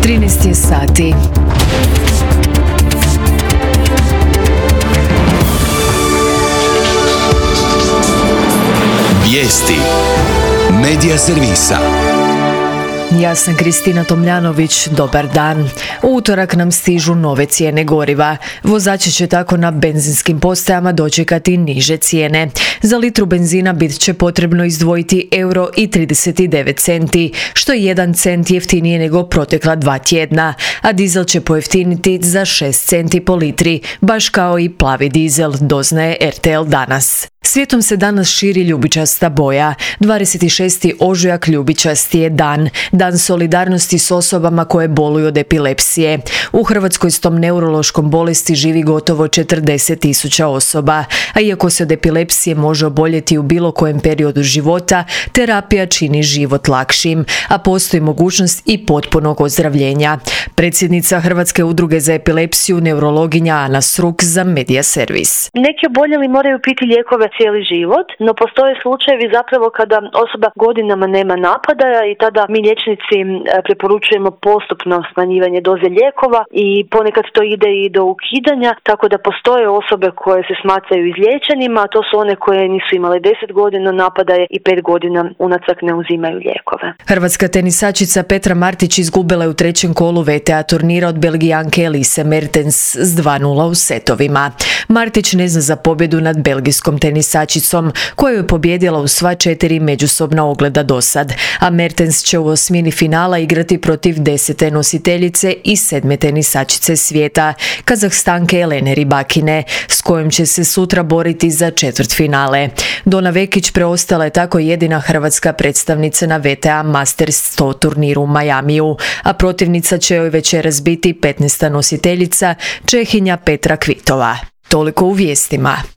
13 je sati. Vijesti Medija servisa. Ja sam Kristina Tomljanović, dobar dan. U utorak nam stižu nove cijene goriva. Vozači će tako na benzinskim postajama dočekati niže cijene. Za litru benzina bit će potrebno izdvojiti €1,39, što je 1 cent jeftinije nego protekla 2 tjedna, a dizel će pojeftiniti za 6 centi po litri, baš kao i plavi dizel, doznaje RTL danas. Svijetom se danas širi ljubičasta boja. 26. ožujak ljubičasti je dan solidarnosti s osobama koje boluju od epilepsije. U Hrvatskoj s tom neurološkom bolesti živi gotovo 40.000 osoba, a iako se od epilepsije može oboljeti u bilo kojem periodu života, terapija čini život lakšim, a postoji mogućnost i potpunog ozdravljenja. Predsjednica Hrvatske udruge za epilepsiju, neurologinja Ana Sruk za Medija servis. Neki oboljeli moraju piti lijekove cijeli život, no postoje slučajevi zapravo kada osoba godinama nema napadaja i tada mi liječnici preporučujemo postupno smanjivanje doze lijekova i ponekad to ide i do ukidanja, tako da postoje osobe koje se smatraju izliječenima, a to su one koje nisu imale 10 godina napadaje i 5 godina unatrag ne uzimaju lijekove. Hrvatska tenisačica Petra Martić izgubila je u trećem kolu VTA turnira od Belgijanke Elise Mertens s 2:0 u setovima. Martić ne zna za pobjedu nad belgijskom tenisačicom, koju je pobijedila u sva 4 međusobna ogleda dosad, a Mertens će u osmini finala igrati protiv 10. nositeljice i 7. tenisačice svijeta, Kazahstanke Elene Rybakine, s kojom će se sutra boriti za četvrtfinale. Dona Vekić preostala je tako jedina hrvatska predstavnica na VTA Masters 100 turniru u Majamiju, a protivnica će joj večeras biti 15. nositeljica, Čehinja Petra Kvitova. Toliko u vijestima.